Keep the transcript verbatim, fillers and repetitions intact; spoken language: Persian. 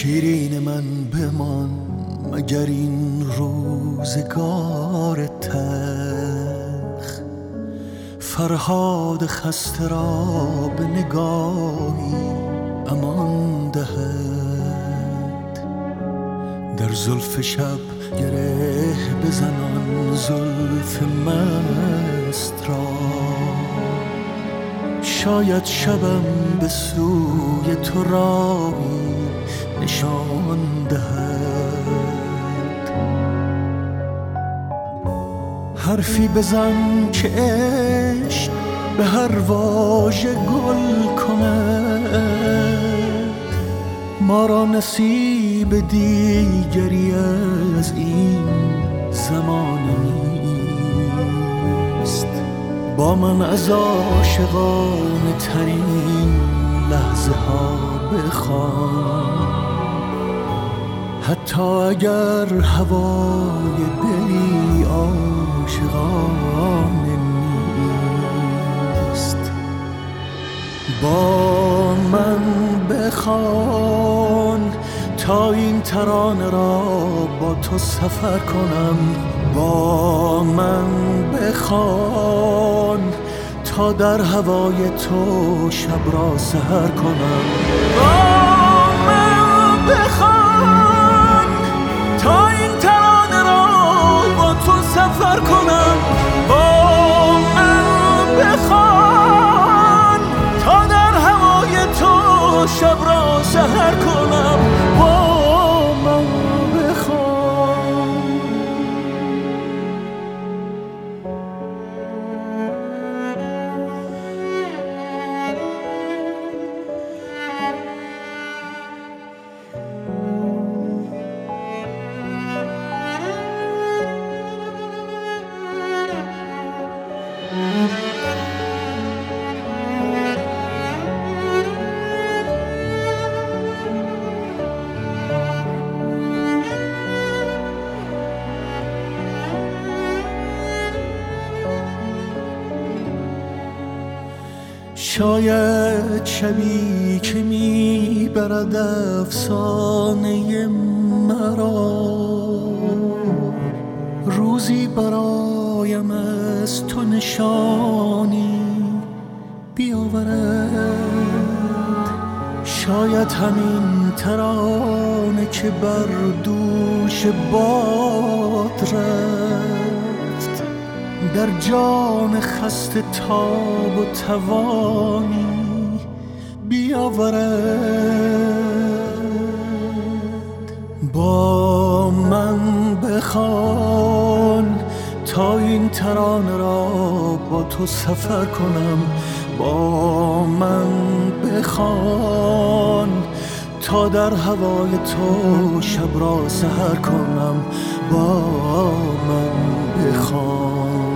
شیرین من بمان مگر این روزگار تلخ، فرهاد خسته را به نگاهی امان دهد. در زلف شب گره بزنان زلف مست را، شاید شبم به سوی تو راهی نشان دهد. حرفی بزن که عشق به هر واژه گل کند، ما را نصیب دیگری از این زمانه نیست. با من از عاشقانه ترین لحظه ها بخوان، حتی اگر هوای دلی عاشقانه نیست. با من بخوان تا این ترانه را با تو سفر کنم. با من بخوان تا در هوای تو شب را سحر کنم. با من بخوان تا این ترانه را با تو سفر کنم. با من بخوان تا در هوای تو شب را سحر کنم. با من بخوان. شاید شبی که میبرد افسانه مرا، روزی برایم از تو نشانی بیاورد. شاید همین ترانه که بر دوش باد رفت، در جان خسته تاب و توانی بیاورد. با من بخوان تا این ترانه را با تو سفر کنم. با من بخوان تا در هوای تو شب را سحر کنم. با من بخوان.